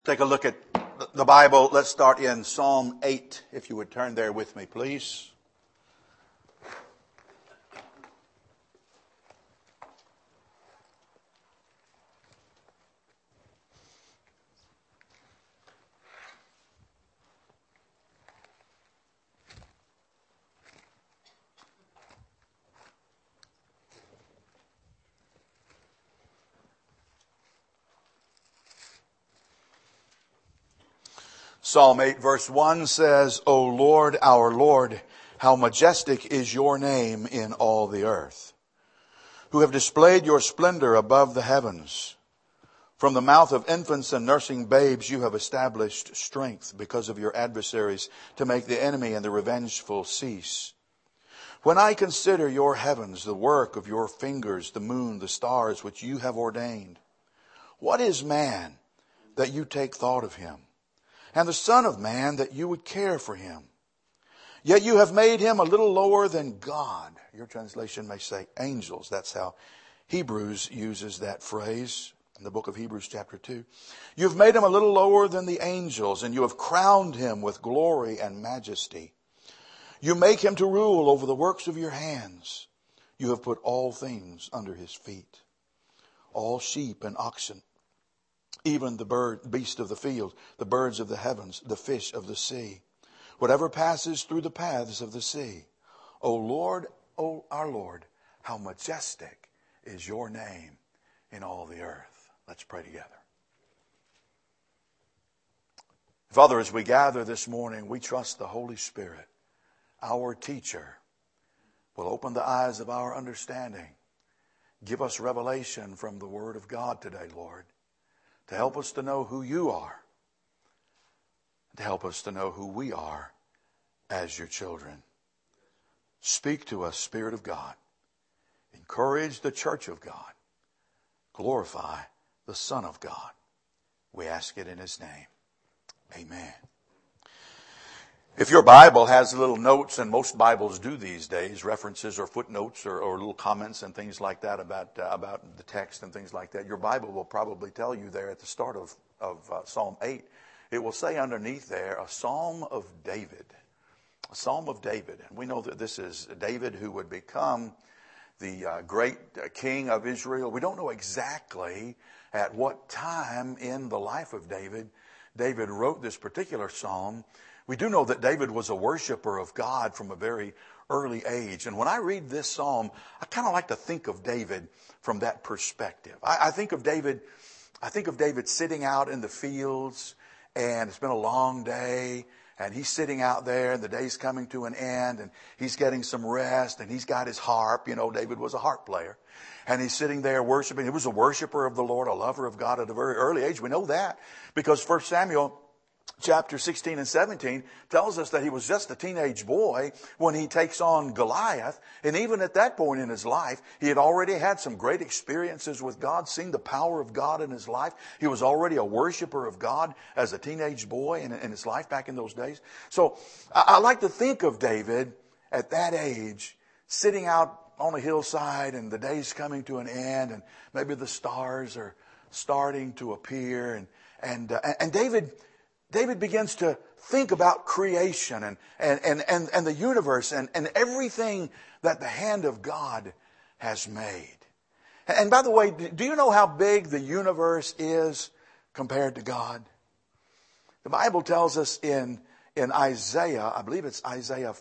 Take a look at the Bible. Let's start in Psalm 8, if you would turn there with me, please. Psalm 8 verse 1 says, O Lord, our Lord, how majestic is your name in all the earth, who have displayed your splendor above the heavens. From the mouth of infants and nursing babes you have established strength because of your adversaries, to make the enemy and the revengeful cease. When I consider your heavens, the work of your fingers, the moon, the stars which you have ordained, what is man that you take thought of him? And the Son of Man that you would care for him. Yet you have made him a little lower than God. Your translation may say angels. That's how Hebrews uses that phrase in the book of Hebrews chapter 2. You've made him a little lower than the angels, and you have crowned him with glory and majesty. You make him to rule over the works of your hands. You have put all things under his feet, all sheep and oxen, even the beast of the field, the birds of the heavens, the fish of the sea, whatever passes through the paths of the sea. O Lord, O our Lord, how majestic is your name in all the earth. Let's pray together. Father, as we gather this morning, we trust the Holy Spirit, our teacher, will open the eyes of our understanding. Give us revelation from the Word of God today, Lord, to help us to know who you are, to help us to know who we are as your children. Speak to us, Spirit of God. Encourage the church of God. Glorify the Son of God. We ask it in his name. Amen. If your Bible has little notes, and most Bibles do these days, references or footnotes or little comments and things like that about the text and things like that, your Bible will probably tell you there at the start of Psalm 8, it will say underneath there, a Psalm of David. A Psalm of David. And we know that this is David who would become the great king of Israel. We don't know exactly at what time in the life of David wrote this particular psalm. We do know that David was a worshiper of God from a very early age. And when I read this psalm, I kind of like to think of David from that perspective. I think of David sitting out in the fields, and it's been a long day, and he's sitting out there, and the day's coming to an end, and he's getting some rest, and he's got his harp. You know, David was a harp player. And he's sitting there worshiping. He was a worshiper of the Lord, a lover of God at a very early age. We know that because 1 Samuel chapter 16 and 17 tells us that he was just a teenage boy when he takes on Goliath. And even at that point in his life, he had already had some great experiences with God, seen the power of God in his life. He was already a worshiper of God as a teenage boy in his life back in those days. So I like to think of David at that age sitting out on a hillside, and the day's coming to an end, and maybe the stars are starting to appear. And David begins to think about creation and the universe and everything that the hand of God has made. And by the way, do you know how big the universe is compared to God? The Bible tells us in Isaiah, I believe it's Isaiah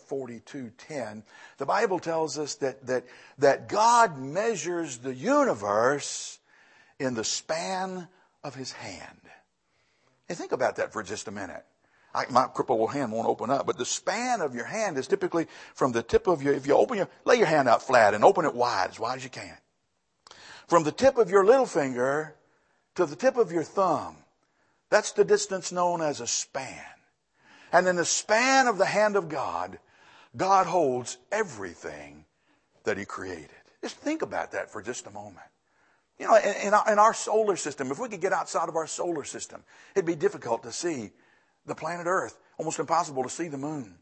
42:10, the Bible tells us that God measures the universe in the span of his hand. And think about that for just a minute. My crippled hand won't open up, but the span of your hand is typically from the tip of if you lay your hand out flat and open it wide as you can. From the tip of your little finger to the tip of your thumb, that's the distance known as a span. And in the span of the hand of God, God holds everything that he created. Just think about that for just a moment. You know, in our solar system, if we could get outside of our solar system, it'd be difficult to see the planet Earth, almost impossible to see the moon.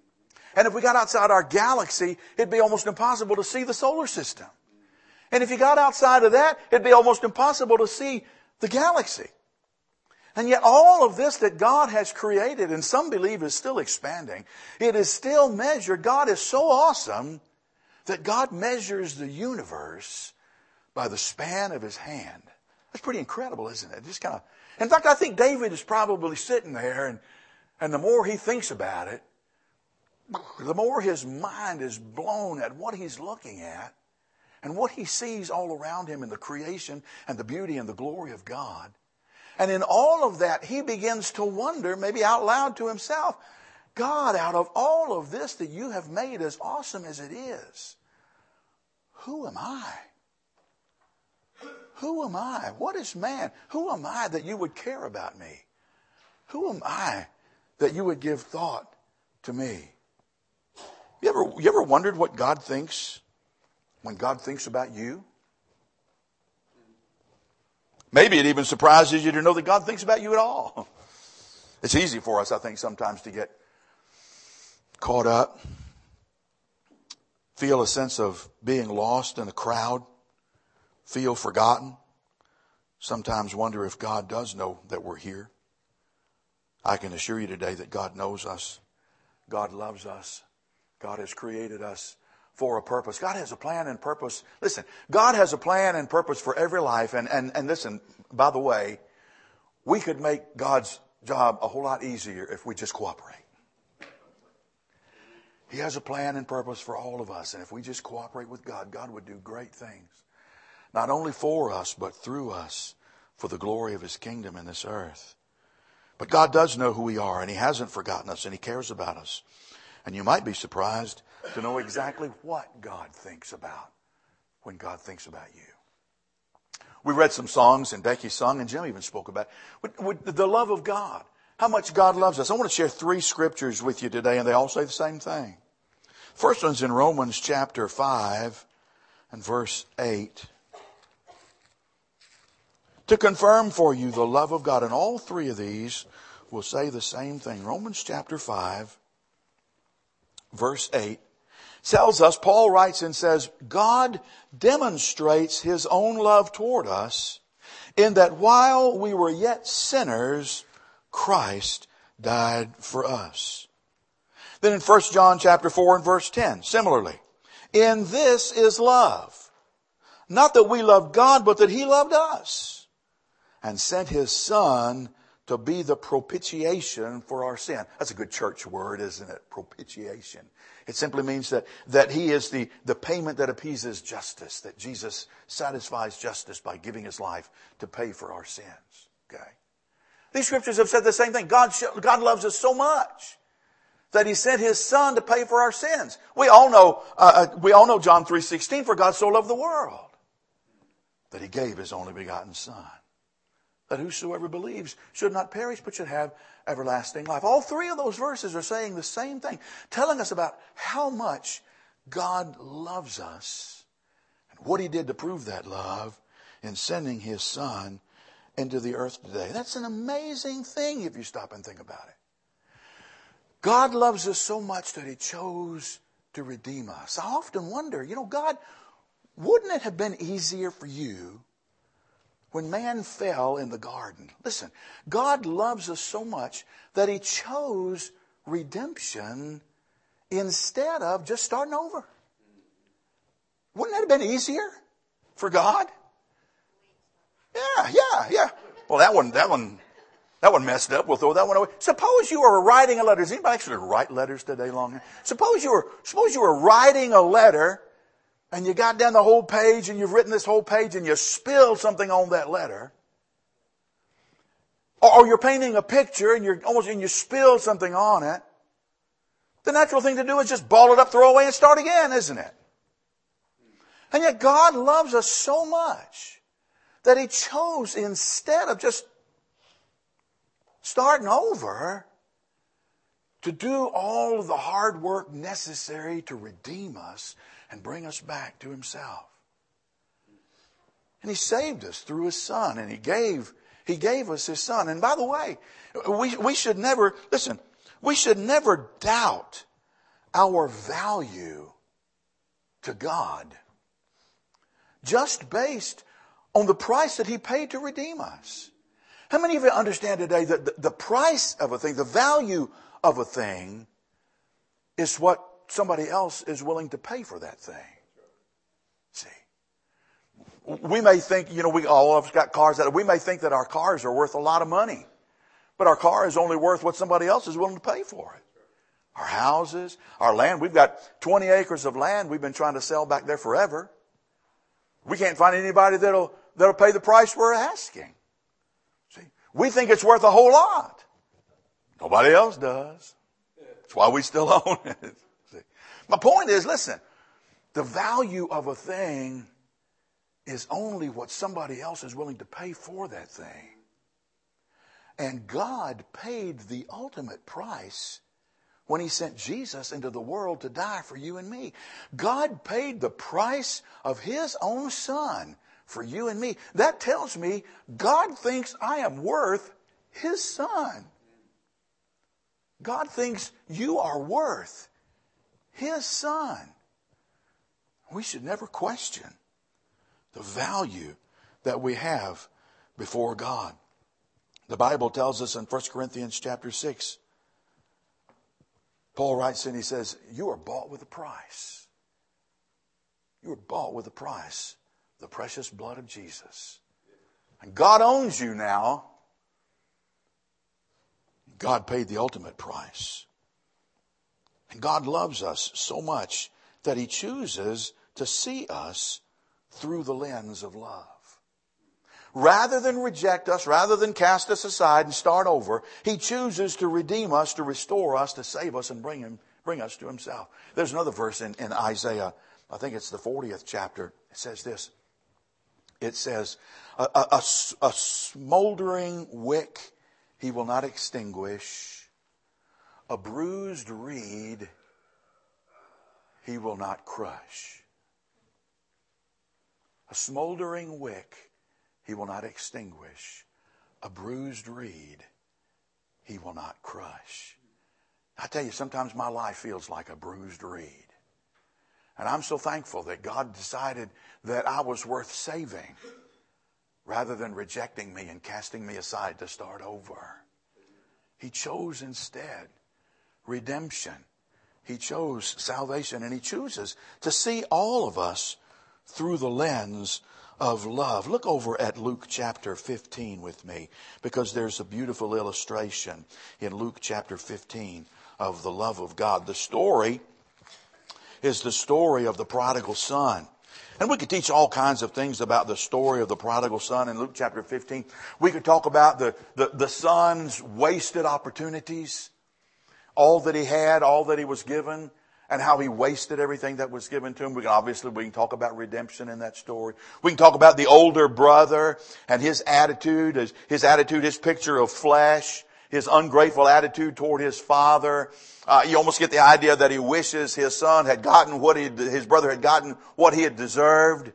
And if we got outside our galaxy, it'd be almost impossible to see the solar system. And if you got outside of that, it'd be almost impossible to see the galaxy. And yet all of this that God has created, and some believe is still expanding, it is still measured. God is so awesome that God measures the universe by the span of his hand. That's pretty incredible, isn't it? Just kind of. In fact, I think David is probably sitting there, and the more he thinks about it, the more his mind is blown at what he's looking at and what he sees all around him in the creation and the beauty and the glory of God. And in all of that, he begins to wonder, maybe out loud to himself, God, out of all of this that you have made as awesome as it is, who am I? Who am I? What is man? Who am I that you would care about me? Who am I that you would give thought to me? You ever wondered what God thinks when God thinks about you? Maybe it even surprises you to know that God thinks about you at all. It's easy for us, I think, sometimes to get caught up, feel a sense of being lost in a crowd, feel forgotten, sometimes wonder if God does know that we're here. I can assure you today that God knows us. God loves us. God has created us for a purpose. God has a plan and purpose. Listen, God has a plan and purpose for every life. And listen, by the way, we could make God's job a whole lot easier if we just cooperate. He has a plan and purpose for all of us. And if we just cooperate with God, God would do great things. Not only for us, but through us, for the glory of his kingdom in this earth. But God does know who we are, and he hasn't forgotten us, and he cares about us. And you might be surprised to know exactly what God thinks about when God thinks about you. We read some songs, and Becky sung, and Jim even spoke about it. With the love of God, how much God loves us. I want to share 3 scriptures with you today, and they all say the same thing. First one's in Romans chapter 5 and verse 8. To confirm for you the love of God. And all 3 of these will say the same thing. Romans chapter 5, verse 8 tells us, Paul writes and says, God demonstrates his own love toward us in that while we were yet sinners, Christ died for us. Then in 1 John chapter 4 and verse 10, similarly, in this is love. Not that we loved God, but that he loved us and sent his Son to be the propitiation for our sin. That's a good church word, isn't it? Propitiation. It simply means that he is the payment that appeases justice, that Jesus satisfies justice by giving his life to pay for our sins. Okay. These scriptures have said the same thing. God loves us so much that he sent his Son to pay for our sins. We all know John 3:16, for God so loved the world that he gave his only begotten Son, that whosoever believes should not perish but should have everlasting life. All 3 of those verses are saying the same thing, telling us about how much God loves us and what he did to prove that love in sending his Son into the earth today. That's an amazing thing if you stop and think about it. God loves us so much that he chose to redeem us. I often wonder, God, wouldn't it have been easier for you when man fell in the garden? Listen, God loves us so much that he chose redemption instead of just starting over. Wouldn't that have been easier for God? Yeah. Well, that one messed up. We'll throw that one away. Suppose you were writing a letter. Does anybody actually write letters today long? Suppose you were writing a letter, and you got down the whole page, and you've written this whole page, and you spilled something on that letter. Or you're painting a picture, and you spilled something on it. The natural thing to do is just ball it up, throw it away, and start again, isn't it? And yet God loves us so much that he chose, instead of just starting over, to do all of the hard work necessary to redeem us and bring us back to himself. And he saved us through his Son, and he gave us his Son. And by the way, we should never doubt our value to God just based on the price that he paid to redeem us. How many of you understand today that the price of a thing, the value of a thing, is what somebody else is willing to pay for that thing? See, we may think, we all of us got cars that we may think that our cars are worth a lot of money, but our car is only worth what somebody else is willing to pay for it. Our houses, our land. We've got 20 acres of land we've been trying to sell back there forever. We can't find anybody that'll pay the price we're asking. See, we think it's worth a whole lot. Nobody else does. That's why we still own it. See, my point is, listen, the value of a thing is only what somebody else is willing to pay for that thing. And God paid the ultimate price when He sent Jesus into the world to die for you and me. God paid the price of His own Son for you and me. That tells me God thinks I am worth His Son. God thinks you are worth His Son. We should never question the value that we have before God. The Bible tells us in 1 Corinthians chapter 6, Paul writes and he says, you are bought with a price. You are bought with a price. The precious blood of Jesus. And God owns you now. God paid the ultimate price. And God loves us so much that He chooses to see us through the lens of love. Rather than reject us, rather than cast us aside and start over, He chooses to redeem us, to restore us, to save us and bring us to Himself. There's another verse in Isaiah, I think it's the 40th chapter. It says this. It says, a smoldering wick He will not extinguish. A bruised reed He will not crush. A smoldering wick He will not extinguish. A bruised reed He will not crush. I tell you, sometimes my life feels like a bruised reed. And I'm so thankful that God decided that I was worth saving rather than rejecting me and casting me aside to start over. He chose instead redemption. He chose salvation, and He chooses to see all of us through the lens of love. Look over at Luke chapter 15 with me, because there's a beautiful illustration in Luke chapter 15 of the love of God. The story is the story of the prodigal son. And we could teach all kinds of things about the story of the prodigal son in Luke chapter 15. We could talk about the son's wasted opportunities, all that he had, all that he was given, and how he wasted everything that was given to him. We can talk about redemption in that story. We can talk about the older brother and his attitude, his picture of flesh, his ungrateful attitude toward his father. You almost get the idea that he wishes his son had gotten his brother had gotten what he had deserved.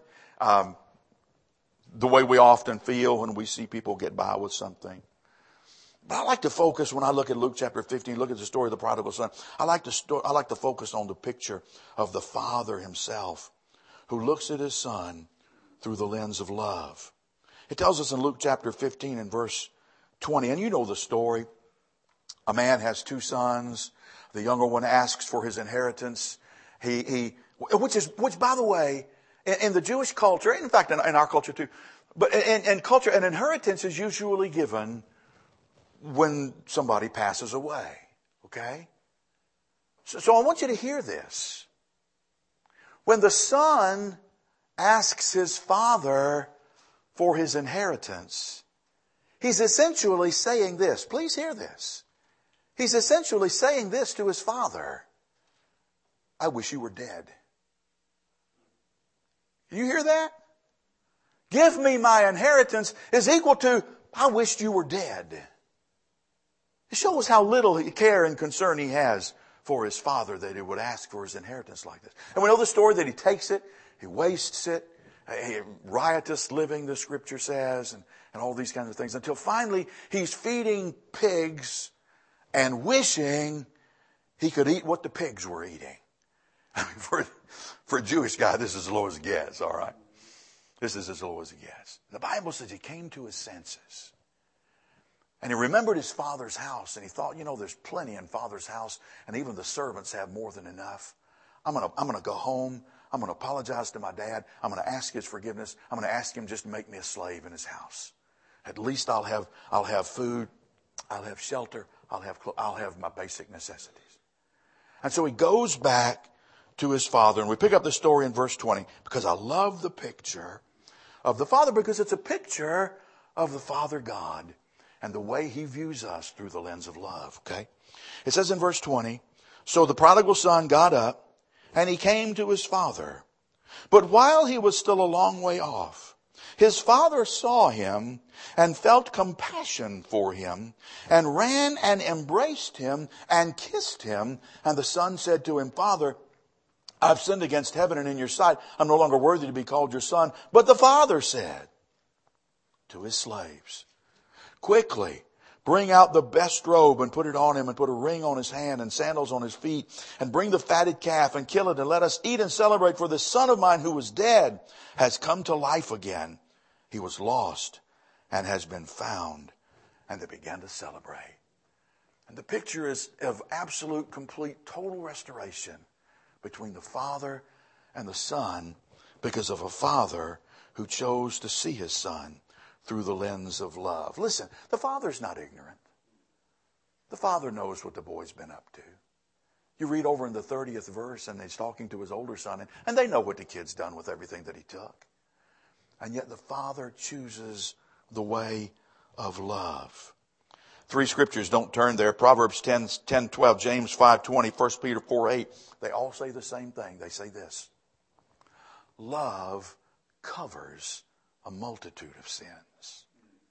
The way we often feel when we see people get by with something. But I like to focus, when I look at Luke chapter 15, look at the story of the prodigal son, I like to focus on the picture of the father himself, who looks at his son through the lens of love. It tells us in Luke chapter 15 and verse 20, and you know the story. A man has two sons. The younger one asks for his inheritance. Which by the way, in the Jewish culture, in fact in our culture too, but in culture, an inheritance is usually given when somebody passes away. Okay? So I want you to hear this. When the son asks his father for his inheritance, he's essentially saying this. Please hear this. He's essentially saying this to his father. I wish you were dead. You hear that? Give me my inheritance is equal to, I wished you were dead. It shows how little care and concern he has for his father that he would ask for his inheritance like this. And we know the story that he takes it, he wastes it, riotous living, the scripture says, and all these kinds of things, until finally he's feeding pigs and wishing he could eat what the pigs were eating. I mean, for a Jewish guy, this is as low as it gets, all right? This is as low as it gets. The Bible says he came to his senses. And he remembered his father's house, and he thought, there's plenty in Father's house, and even the servants have more than enough. I'm gonna go home. I'm gonna apologize to my dad. I'm gonna ask his forgiveness. I'm gonna ask him just to make me a slave in his house. At least I'll have food. I'll have shelter. I'll have my basic necessities. And so he goes back to his father, and we pick up the story in verse 20 because I love the picture of the Father, because it's a picture of the Father God and the way he views us through the lens of love. Okay, it says in verse 20, so the prodigal son got up and he came to his father. But while he was still a long way off, his father saw him and felt compassion for him and ran and embraced him and kissed him. And the son said to him, Father, I've sinned against heaven and in your sight. I'm no longer worthy to be called your son. But the father said to his slaves, quickly, bring out the best robe and put it on him, and put a ring on his hand and sandals on his feet, and bring the fatted calf and kill it, and let us eat and celebrate. For this son of mine who was dead has come to life again. He was lost and has been found. And they began to celebrate. And the picture is of absolute, complete, total restoration between the Father and the Son, because of a Father who chose to see his Son through the lens of love. Listen, the Father's not ignorant. The Father knows what the boy's been up to. You read over in the 30th verse, and he's talking to his older son, and they know what the kid's done with everything that he took. And yet the Father chooses the way of love. 3 scriptures, don't turn there. Proverbs 10:12, James 5:20, 1 Peter 4:8. They all say the same thing. They say this: love covers a multitude of sins.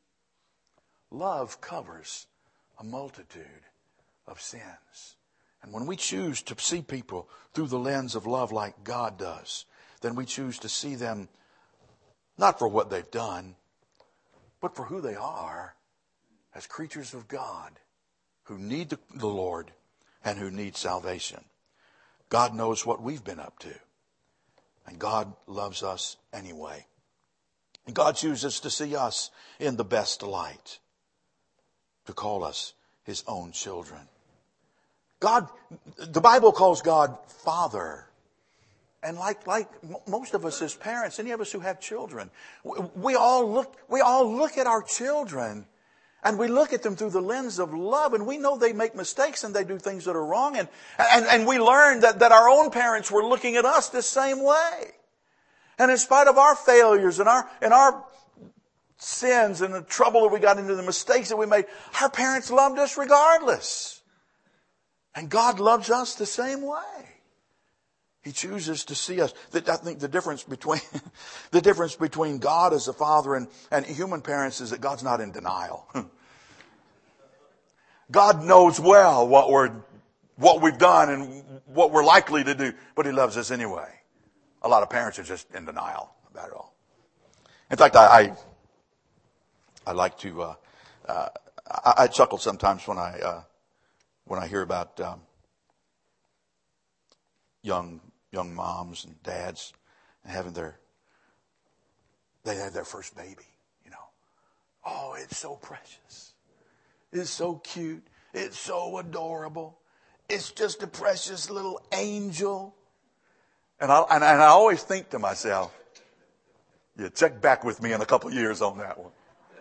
Love covers a multitude of sins. And when we choose to see people through the lens of love like God does, then we choose to see them not for what they've done, but for who they are as creatures of God who need the Lord and who need salvation. God knows what we've been up to, and God loves us anyway. And God chooses to see us in the best light, to call us his own children. God, the Bible calls God Father. And like most of us as parents, any of us who have children, we all look at our children, and we look at them through the lens of love, and we know they make mistakes and they do things that are wrong, and we learn that our own parents were looking at us the same way. And in spite of our failures and our sins and the trouble that we got into, the mistakes that we made, our parents loved us regardless. And God loves us the same way. He chooses to see us. I think the difference between God as a father and human parents is that God's not in denial. God knows well what we've done and what we're likely to do, but he loves us anyway. A lot of parents are just in denial about it all. In fact, I like to I chuckle sometimes when I hear about young moms and dads having their first baby, Oh, it's so precious. It's so cute. It's so adorable. It's just a precious little angel. And I always think to myself, yeah, check back with me in a couple of years on that one.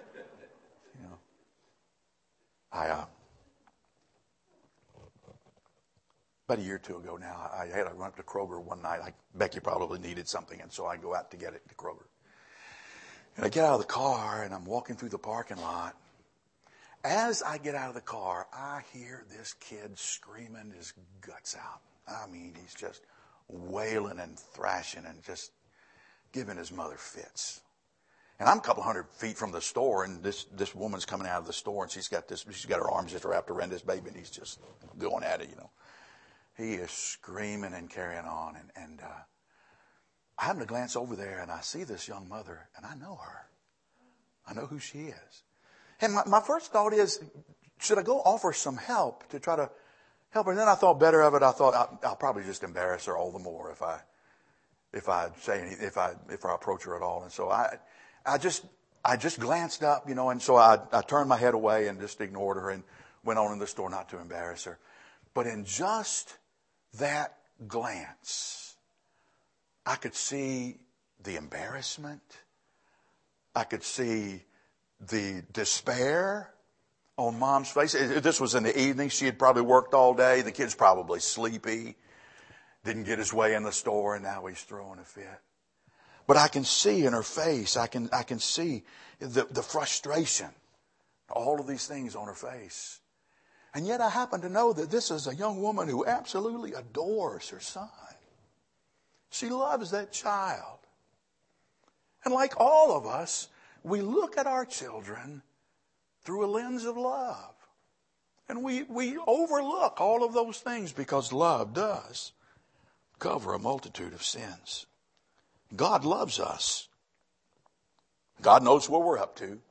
About a year or two ago now, I had to run up to Kroger one night. Becky probably needed something, and so I go out to get it to Kroger. And I get out of the car, and I'm walking through the parking lot. As I get out of the car, I hear this kid screaming his guts out. I mean, he's just wailing and thrashing and just giving his mother fits. And I'm a couple hundred feet from the store, and this woman's coming out of the store, and she's got her arms just wrapped around this baby, and he's just going at it, He is screaming and carrying on. And I happen to glance over there, and I see this young mother, and I know her. I know who she is. And my first thought is, should I go offer some help to try to help her? And then I thought better of it. I thought I'll probably just embarrass her all the more if I approach her at all. And so I just I just glanced up, and so I turned my head away and just ignored her and went on in the store not to embarrass her. But in just that glance, I could see the embarrassment. I could see the despair on Mom's face. This was in the evening. She had probably worked all day. The kid's probably sleepy. Didn't get his way in the store, and now he's throwing a fit. But I can see in her face, I can see the frustration, all of these things on her face. And yet I happen to know that this is a young woman who absolutely adores her son. She loves that child. And like all of us, we look at our children through a lens of love. And we overlook all of those things because love does cover a multitude of sins. God loves us. God knows what we're up to.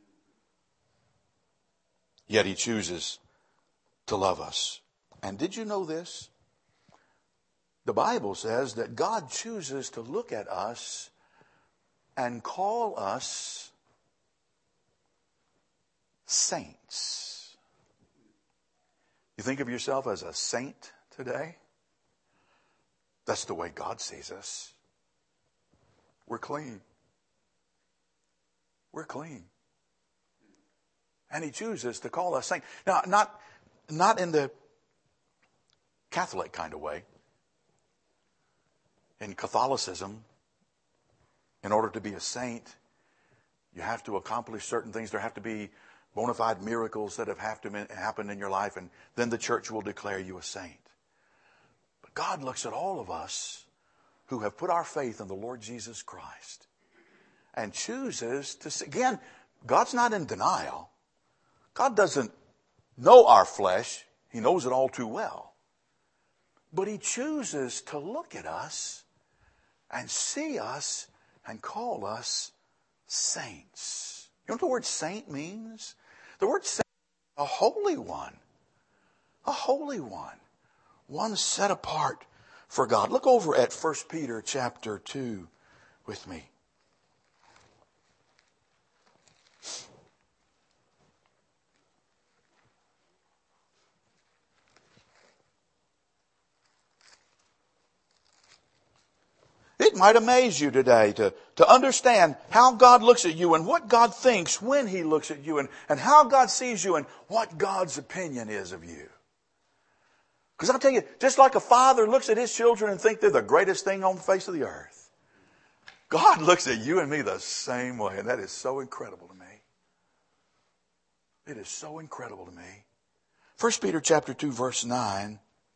Yet He chooses to love us. And did you know this? The Bible says that God chooses to look at us and call us saints. You think of yourself as a saint today? That's the way God sees us. We're clean. We're clean. And He chooses to call us saints. Now, not in the Catholic kind of way. In Catholicism, in order to be a saint, you have to accomplish certain things. There have to be bona fide miracles that have happened in your life, and then the church will declare you a saint. But God looks at all of us who have put our faith in the Lord Jesus Christ and chooses to see. Again, God's not in denial. God doesn't know our flesh. He knows it all too well. But He chooses to look at us and see us and call us saints. You know what the word saint means? The word saint is a holy one. A holy one. One set apart for God. Look over at 1 Peter chapter 2 with me. It might amaze you today to understand how God looks at you and what God thinks when He looks at you and how God sees you and what God's opinion is of you. Because I'll tell you, just like a father looks at his children and thinks they're the greatest thing on the face of the earth, God looks at you and me the same way. And that is so incredible to me. It is so incredible to me. 1 Peter chapter 2 verse 9.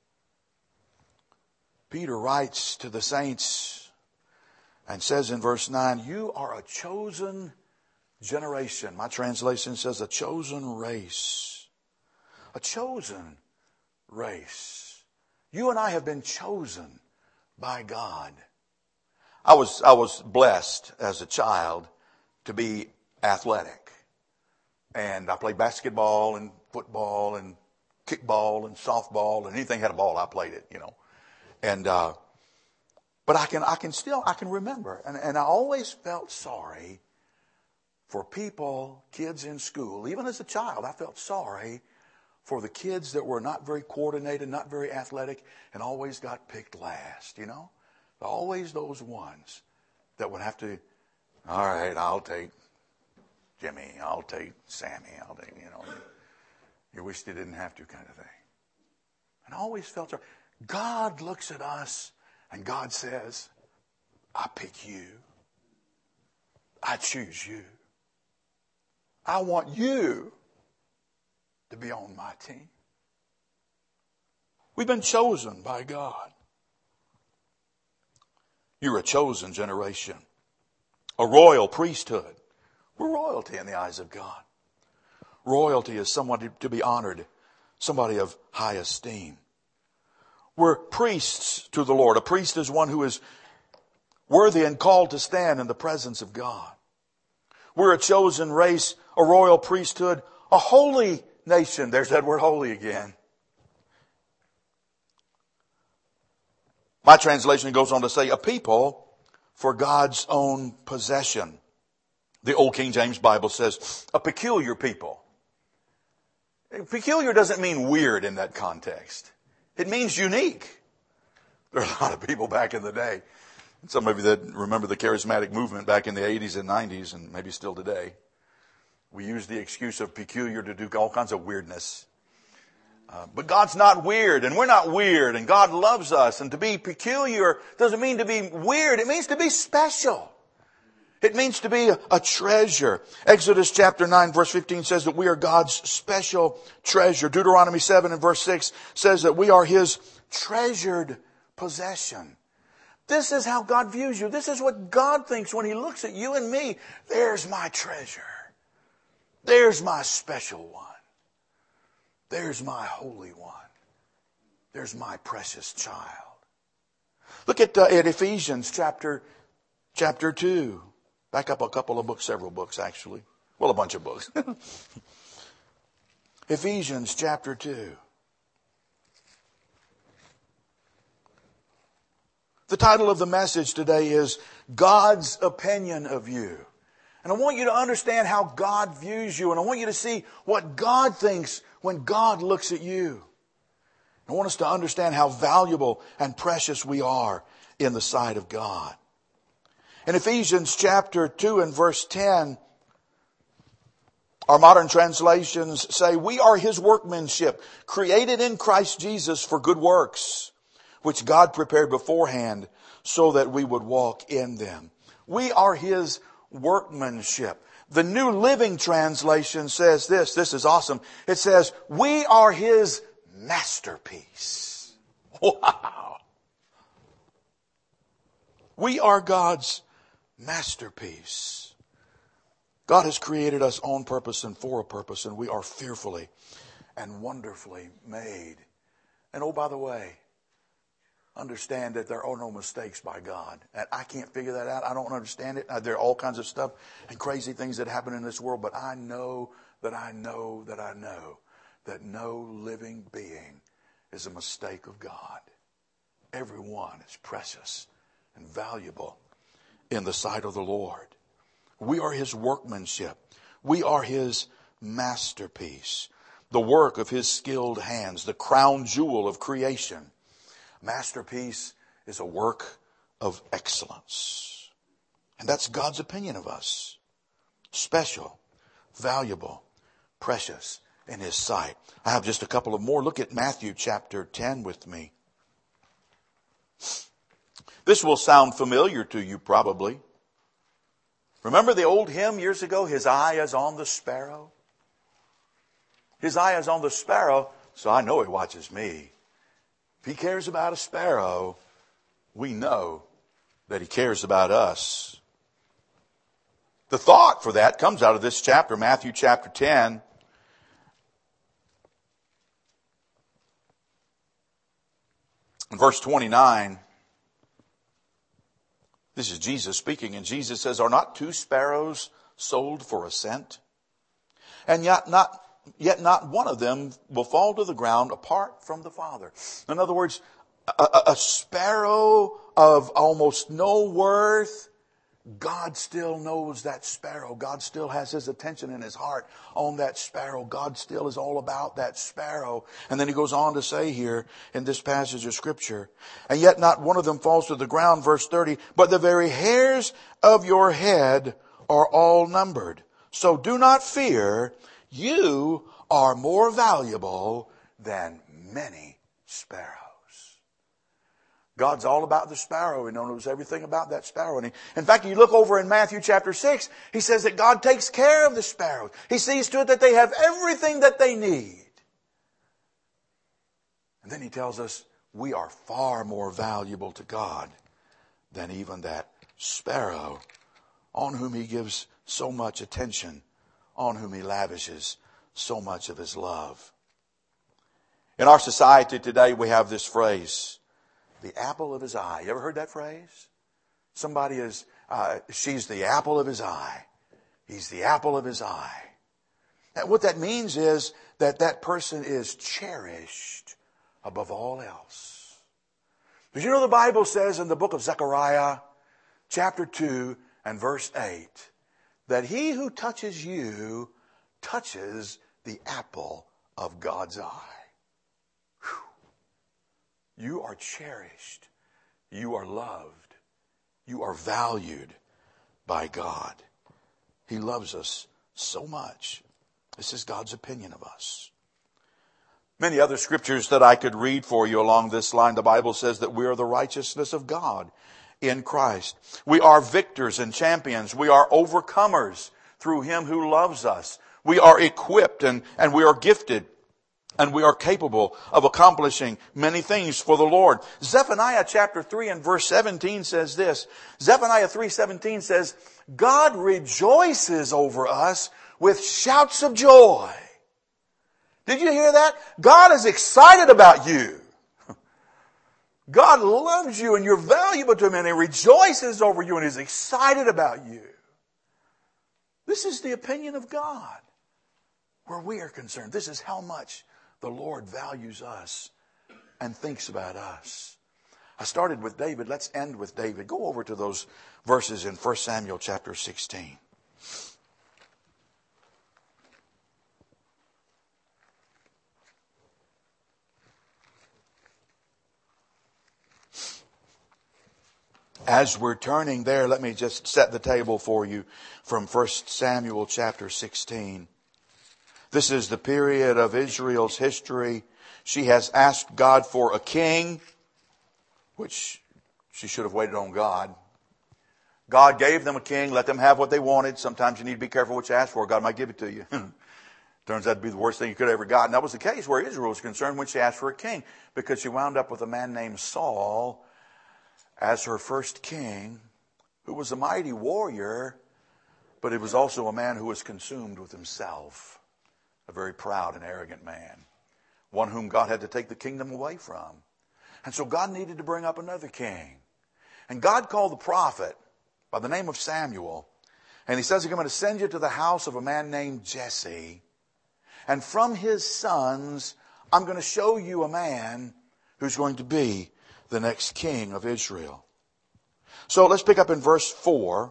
Peter writes to the saints and says in verse 9, you are a chosen generation. My translation says a chosen race. A chosen race. You and I have been chosen by God. I was blessed as a child to be athletic. And I played basketball and football and kickball and softball and anything had a ball, I played it, And but I can remember, and I always felt sorry for kids in school. Even as a child, I felt sorry for the kids that were not very coordinated, not very athletic, and always got picked last, Always those ones that would have to, all right, I'll take Jimmy, I'll take Sammy, I'll take, you wished you didn't have to kind of thing. And I always felt sorry. God looks at us and God says, I pick you. I choose you. I want you to be on my team. We've been chosen by God. You're a chosen generation. A royal priesthood. We're royalty in the eyes of God. Royalty is someone to be honored. Somebody of high esteem. We're priests to the Lord. A priest is one who is worthy and called to stand in the presence of God. We're a chosen race, a royal priesthood, a holy nation. There's that word holy again. My translation goes on to say a people for God's own possession. The Old King James Bible says, a peculiar people. Peculiar doesn't mean weird in that context. It means unique. There are a lot of people back in the day. Some of you that remember the charismatic movement back in the 80s and 90s, and maybe still today. We use the excuse of peculiar to do all kinds of weirdness. But God's not weird, and we're not weird, and God loves us. And to be peculiar doesn't mean to be weird. It means to be special. It means to be a treasure. Exodus chapter 9 verse 15 says that we are God's special treasure. Deuteronomy 7 and verse 6 says that we are His treasured possession. This is how God views you. This is what God thinks when He looks at you and me. There's my treasure. There's my special one. There's my holy one. There's my precious child. Look at Ephesians chapter 2. Back up a couple of books, several books actually. Well, a bunch of books. Ephesians chapter 2. The title of the message today is God's Opinion of You. And I want you to understand how God views you. And I want you to see what God thinks when God looks at you. I want us to understand how valuable and precious we are in the sight of God. In Ephesians chapter 2 and verse 10, our modern translations say, we are His workmanship, created in Christ Jesus for good works, which God prepared beforehand so that we would walk in them. We are His workmanship. The New Living Translation says this. This is awesome. It says, we are His masterpiece. Wow. We are God's masterpiece. God has created us on purpose and for a purpose, and we are fearfully and wonderfully made. And oh, by the way, understand that there are no mistakes by God. And I can't figure that out. I don't understand it. There are all kinds of stuff and crazy things that happen in this world, but I know that I know that I know that no living being is a mistake of God. Everyone is precious and valuable in the sight of the Lord. We are His workmanship. We are His masterpiece. The work of His skilled hands, the crown jewel of creation. Masterpiece is a work of excellence. And that's God's opinion of us. Special, valuable, precious in His sight. I have just a couple of more. Look at Matthew chapter 10 with me. This will sound familiar to you probably. Remember the old hymn years ago, His eye is on the sparrow? His eye is on the sparrow, so I know He watches me. If He cares about a sparrow, we know that He cares about us. The thought for that comes out of this chapter, Matthew chapter 10. In verse 29, this is Jesus speaking, and Jesus says, are not 2 sparrows sold for a cent? And yet not one of them will fall to the ground apart from the Father. In other words, a sparrow of almost no worth, God still knows that sparrow. God still has His attention in His heart on that sparrow. God still is all about that sparrow. And then He goes on to say here in this passage of Scripture, and yet not one of them falls to the ground, verse 30, but the very hairs of your head are all numbered. So do not fear. You are more valuable than many sparrows. God's all about the sparrow. He knows everything about that sparrow. And in fact, you look over in Matthew chapter 6, He says that God takes care of the sparrows. He sees to it that they have everything that they need. And then He tells us we are far more valuable to God than even that sparrow on whom He gives so much attention, on whom He lavishes so much of His love. In our society today, we have this phrase, the apple of His eye. You ever heard that phrase? Somebody is, she's the apple of His eye. He's the apple of His eye. And what that means is that that person is cherished above all else. Did you know the Bible says in the book of Zechariah, chapter 2 and verse 8, that he who touches you touches the apple of God's eye. Whew. You are cherished. You are loved. You are valued by God. He loves us so much. This is God's opinion of us. Many other scriptures that I could read for you along this line. The Bible says that we are the righteousness of God in Christ. We are victors and champions. We are overcomers through Him who loves us. We are equipped and we are gifted. And we are capable of accomplishing many things for the Lord. Zephaniah chapter 3 and verse 17 says this. Zephaniah 3:17 says, God rejoices over us with shouts of joy. Did you hear that? God is excited about you. God loves you and you're valuable to Him and He rejoices over you and is excited about you. This is the opinion of God where we are concerned. This is how much the Lord values us and thinks about us. I started with David. Let's end with David. Go over to those verses in 1 Samuel chapter 16. As we're turning there, let me just set the table for you from 1 Samuel chapter 16. This is the period of Israel's history. She has asked God for a king, which she should have waited on God. God gave them a king, let them have what they wanted. Sometimes you need to be careful what you ask for. God might give it to you. Turns out to be the worst thing you could have ever got. And that was the case where Israel was concerned when she asked for a king, because she wound up with a man named Saul as her first king, who was a mighty warrior, but he was also a man who was consumed with himself. A very proud and arrogant man. One whom God had to take the kingdom away from. And so God needed to bring up another king. And God called the prophet by the name of Samuel. And He says, I'm going to send you to the house of a man named Jesse. And from his sons, I'm going to show you a man who's going to be the next king of Israel. So let's pick up in verse 4.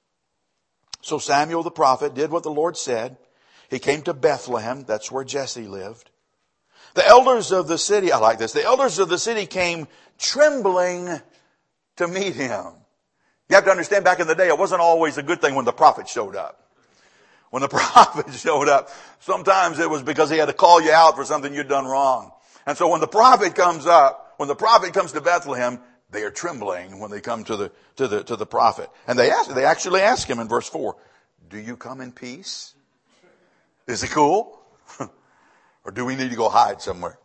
So Samuel the prophet did what the Lord said. He came to Bethlehem. That's where Jesse lived. The elders of the city, I like this. The elders of the city came trembling to meet him. You have to understand, back in the day, it wasn't always a good thing when the prophet showed up. When the prophet showed up, sometimes it was because he had to call you out for something you'd done wrong. And so when the prophet comes to Bethlehem, they are trembling when they come to the prophet. And they actually ask him in verse 4, do you come in peace? Is it cool? Or do we need to go hide somewhere?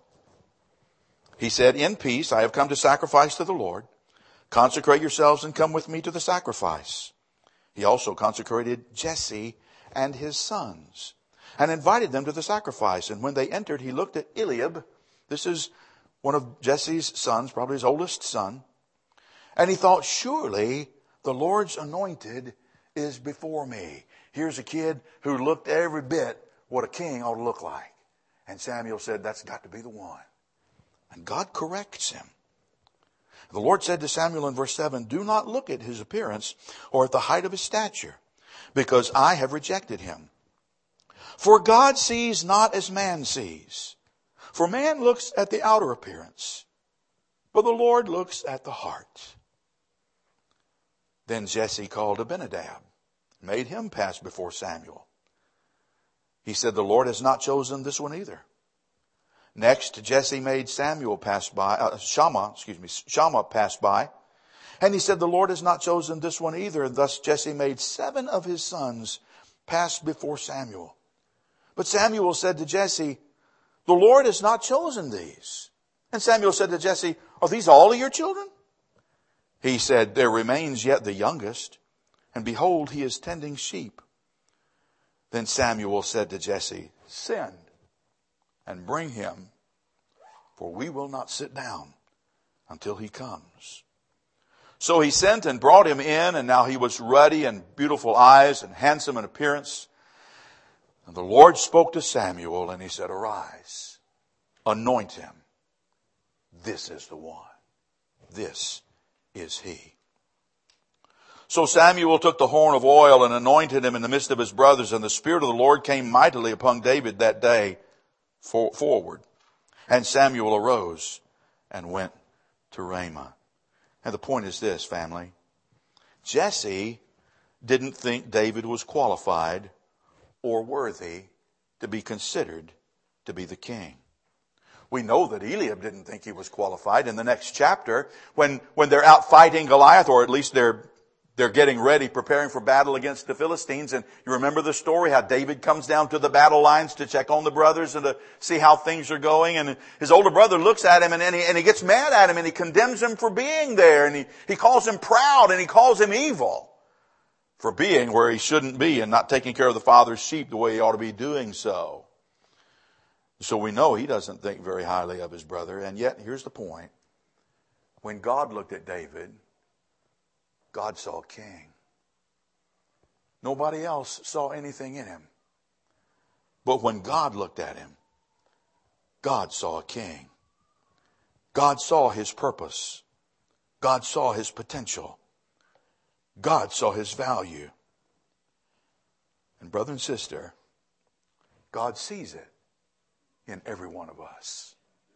He said, in peace, I have come to sacrifice to the Lord. Consecrate yourselves and come with me to the sacrifice. He also consecrated Jesse and his sons and invited them to the sacrifice. And when they entered, he looked at Eliab. This is one of Jesse's sons, probably his oldest son. And he thought, surely the Lord's anointed is before me. Here's a kid who looked every bit what a king ought to look like. And Samuel said, that's got to be the one. And God corrects him. The Lord said to Samuel in verse 7, do not look at his appearance or at the height of his stature, because I have rejected him. For God sees not as man sees. For man looks at the outer appearance, but the Lord looks at the heart. Then Jesse called Abinadab, made him pass before Samuel. He said, the Lord has not chosen this one either. Next, Jesse made Shammah pass by. And he said, the Lord has not chosen this one either. And thus Jesse made 7 of his sons pass before Samuel. But Samuel said to Jesse, the Lord has not chosen these. And Samuel said to Jesse, are these all of your children? He said, there remains yet the youngest, and behold, he is tending sheep. Then Samuel said to Jesse, send and bring him, for we will not sit down until he comes. So he sent and brought him in, and now he was ruddy and beautiful eyes and handsome in appearance. And the Lord spoke to Samuel, and he said, arise, anoint him. This is the one. This is he. So Samuel took the horn of oil and anointed him in the midst of his brothers, and the Spirit of the Lord came mightily upon David that day forward. And Samuel arose and went to Ramah. And the point is this, family. Jesse didn't think David was qualified or worthy to be considered to be the king. We know that Eliab didn't think he was qualified. In the next chapter, when they're out fighting Goliath, or at least they're getting ready, preparing for battle against the Philistines. And you remember the story, how David comes down to the battle lines to check on the brothers and to see how things are going. And his older brother looks at him and he gets mad at him and he condemns him for being there. And he calls him proud and he calls him evil for being where he shouldn't be and not taking care of the father's sheep the way he ought to be doing so. So we know he doesn't think very highly of his brother. And yet, here's the point. When God looked at David, God saw a king. Nobody else saw anything in him. But when God looked at him, God saw a king. God saw his purpose. God saw his potential. God saw his value. And brother and sister, God sees it in every one of us.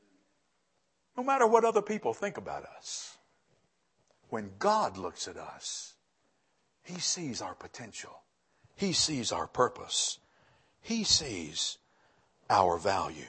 No matter what other people think about us. When God looks at us, He sees our potential. He sees our purpose. He sees our value.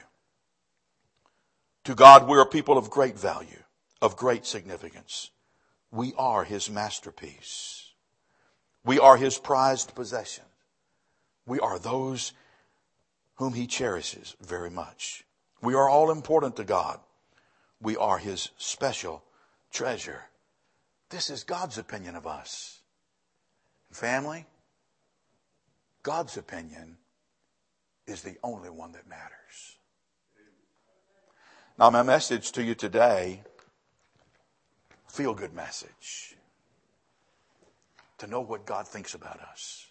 To God, we're a people of great value, of great significance. We are His masterpiece. We are His prized possession. We are those whom He cherishes very much. We are all important to God. We are His special treasure. This is God's opinion of us. Family, God's opinion is the only one that matters. Now, my message to you today, feel-good message. To know what God thinks about us.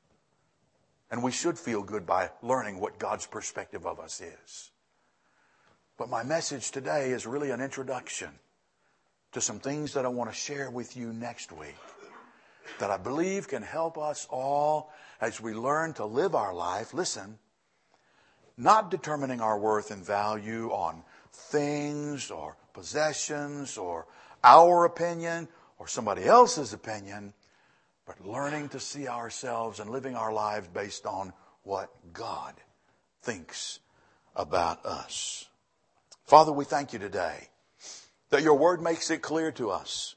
And we should feel good by learning what God's perspective of us is. But my message today is really an introduction to some things that I want to share with you next week that I believe can help us all as we learn to live our life, listen, not determining our worth and value on things or possessions or our opinion or somebody else's opinion, but learning to see ourselves and living our lives based on what God thinks about us. Father, we thank you today that your word makes it clear to us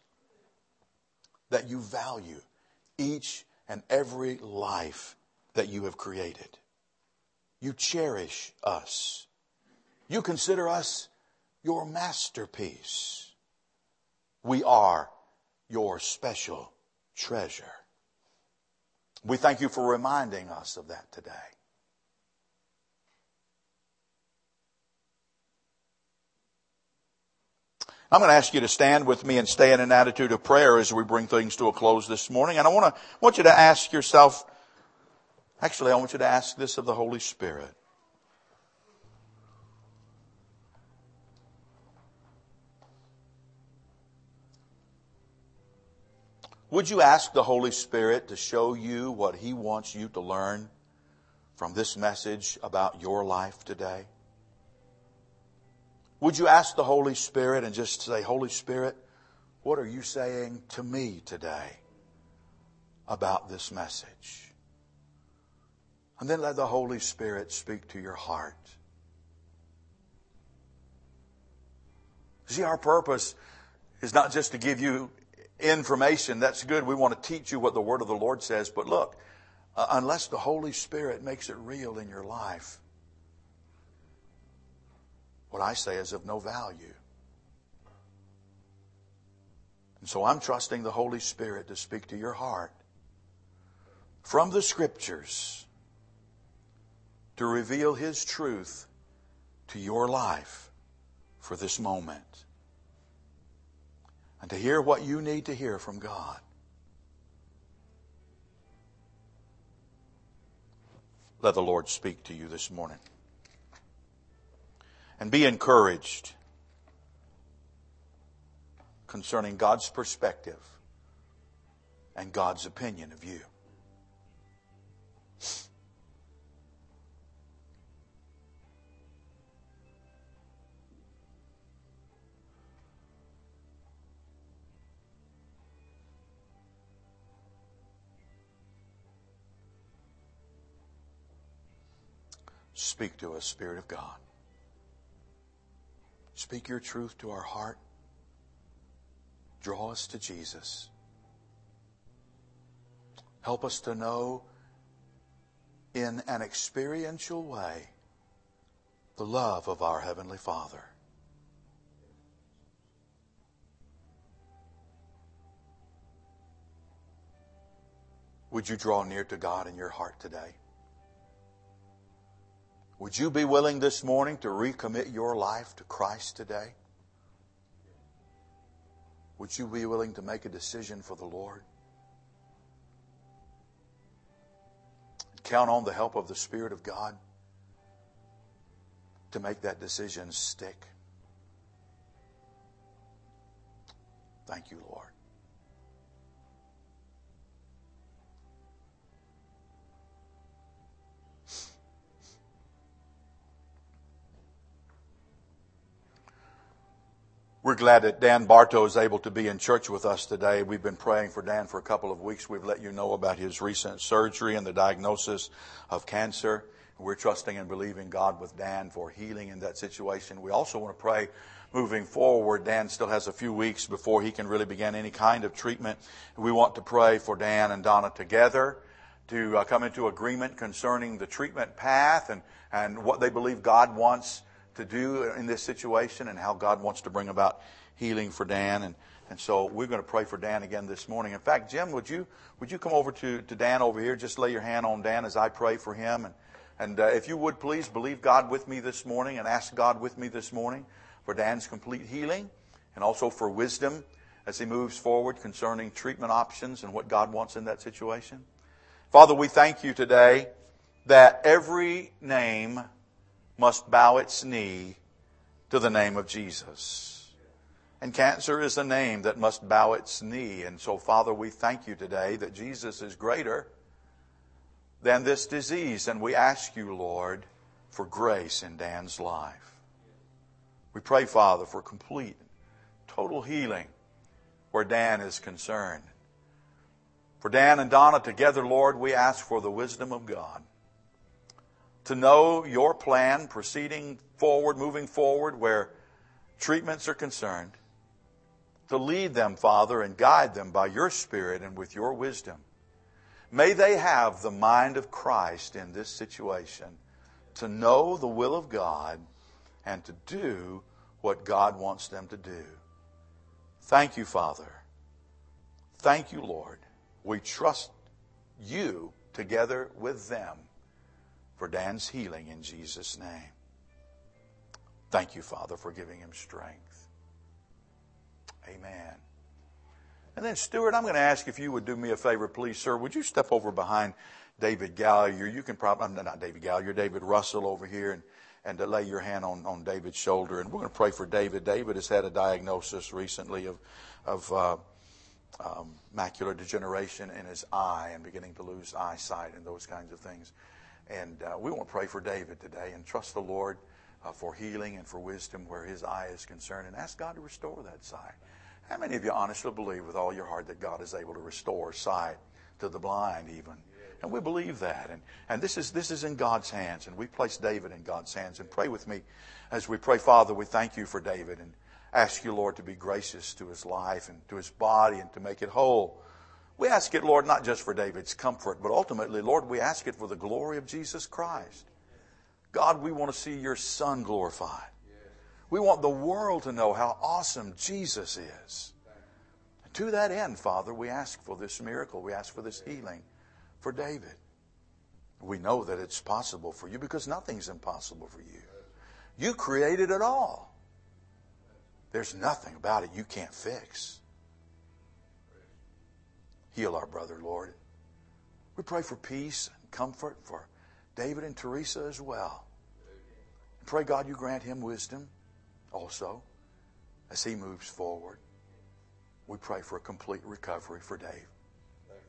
that you value each and every life that you have created. You cherish us. You consider us your masterpiece. We are your special treasure. We thank you for reminding us of that today. I'm going to ask you to stand with me and stay in an attitude of prayer as we bring things to a close this morning. And I want you to ask yourself, actually I want you to ask this of the Holy Spirit. Would you ask the Holy Spirit to show you what He wants you to learn from this message about your life today? Would you ask the Holy Spirit and just say, Holy Spirit, what are you saying to me today about this message? And then let the Holy Spirit speak to your heart. See, our purpose is not just to give you information. That's good. We want to teach you what the Word of the Lord says. But look, unless the Holy Spirit makes it real in your life, what I say is of no value. And so I'm trusting the Holy Spirit to speak to your heart from the Scriptures to reveal His truth to your life for this moment. And to hear what you need to hear from God. Let the Lord speak to you this morning. And be encouraged concerning God's perspective and God's opinion of you. Speak to us, Spirit of God. Speak your truth to our heart. Draw us to Jesus. Help us to know in an experiential way the love of our Heavenly Father. Would you draw near to God in your heart today? Would you be willing this morning to recommit your life to Christ today? Would you be willing to make a decision for the Lord? Count on the help of the Spirit of God to make that decision stick. Thank you, Lord. We're glad that Dan Bartow is able to be in church with us today. We've been praying for Dan for a couple of weeks. We've let you know about his recent surgery and the diagnosis of cancer. We're trusting and believing God with Dan for healing in that situation. We also want to pray moving forward. Dan still has a few weeks before he can really begin any kind of treatment. We want to pray for Dan and Donna together to come into agreement concerning the treatment path and what they believe God wants to do in this situation and how God wants to bring about healing for Dan. And so we're going to pray for Dan again this morning. In fact, Jim, would you come over to Dan over here? Just lay your hand on Dan as I pray for him. And if you would, please believe God with me this morning and ask God with me this morning for Dan's complete healing and also for wisdom as he moves forward concerning treatment options and what God wants in that situation. Father, we thank you today that every name must bow its knee to the name of Jesus. And cancer is a name that must bow its knee. And so, Father, we thank you today that Jesus is greater than this disease. And we ask you, Lord, for grace in Dan's life. We pray, Father, for complete, total healing where Dan is concerned. For Dan and Donna together, Lord, we ask for the wisdom of God to know your plan proceeding forward, moving forward where treatments are concerned. To lead them, Father, and guide them by your Spirit and with your wisdom. May they have the mind of Christ in this situation to know the will of God and to do what God wants them to do. Thank you, Father. Thank you, Lord. We trust you together with them for Dan's healing in Jesus' name. Thank you, Father, for giving him strength. Amen. And then, Stuart, I'm going to ask if you would do me a favor, please, sir. Would you step over behind David Gallagher? You can probably, not David Gallagher, David Russell over here, and to lay your hand on David's shoulder. And we're going to pray for David. David has had a diagnosis recently of macular degeneration in his eye and beginning to lose eyesight and those kinds of things. And we want to pray for David today and trust the Lord for healing and for wisdom where his eye is concerned and ask God to restore that sight. How many of you honestly believe with all your heart that God is able to restore sight to the blind even? And we believe that. And this is in God's hands. And we place David in God's hands. And pray with me as we pray. Father, we thank you for David and ask you, Lord, to be gracious to his life and to his body and to make it whole. We ask it, Lord, not just for David's comfort, but ultimately, Lord, we ask it for the glory of Jesus Christ. God, we want to see your Son glorified. We want the world to know how awesome Jesus is. And to that end, Father, we ask for this miracle. We ask for this healing for David. We know that it's possible for you because nothing's impossible for you. You created it all. There's nothing about it you can't fix. Heal our brother, Lord. We pray for peace and comfort for David and Teresa as well. And pray, God, you grant him wisdom also as he moves forward. We pray for a complete recovery for Dave.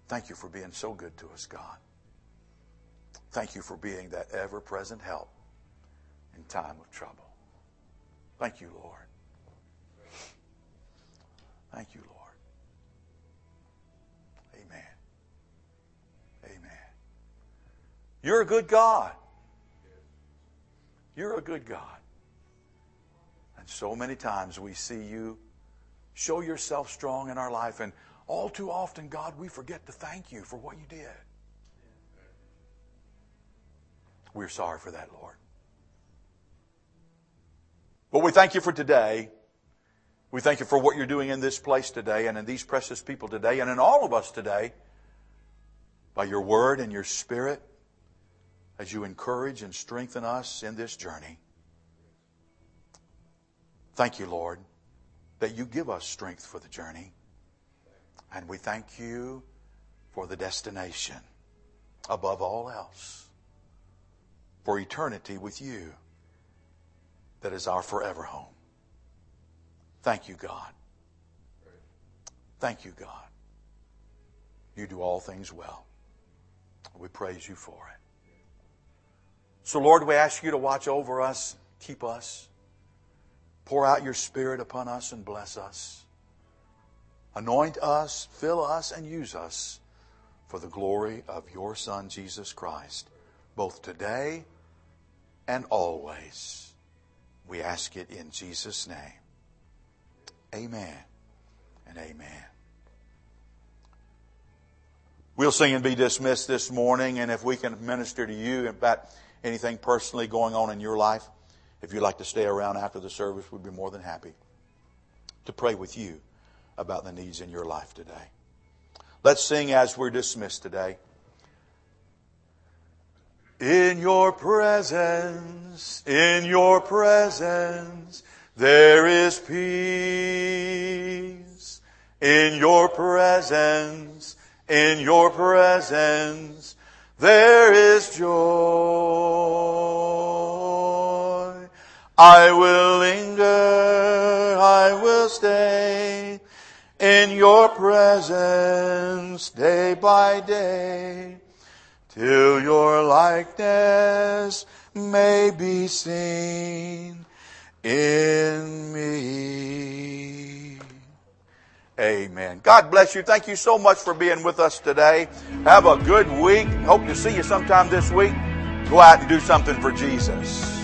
Thank you for being so good to us, God. Thank you for being that ever-present help in time of trouble. Thank you, Lord. Thank you, Lord. Amen. Amen. You're a good God. You're a good God. And so many times we see you show yourself strong in our life, and all too often, God, we forget to thank you for what you did. We're sorry for that, Lord. But we thank you for today. We thank you for what you're doing in this place today and in these precious people today and in all of us today by your word and your spirit as you encourage and strengthen us in this journey. Thank you, Lord, that you give us strength for the journey. And we thank you for the destination above all else, for eternity with you that is our forever home. Thank you, God. Thank you, God. You do all things well. We praise you for it. So, Lord, we ask you to watch over us, keep us, pour out your Spirit upon us and bless us. Anoint us, fill us, and use us for the glory of your Son, Jesus Christ, both today and always. We ask it in Jesus' name. Amen and amen. We'll sing and be dismissed this morning, and if we can minister to you about anything personally going on in your life, if you'd like to stay around after the service, we'd be more than happy to pray with you about the needs in your life today. Let's sing as we're dismissed today. In your presence, there is peace. In your presence, there is joy. I will linger, I will stay in your presence day by day, till your likeness may be seen in me. Amen. God bless you. Thank you so much for being with us today. Have a good week. Hope to see you sometime this week. Go out and do something for Jesus.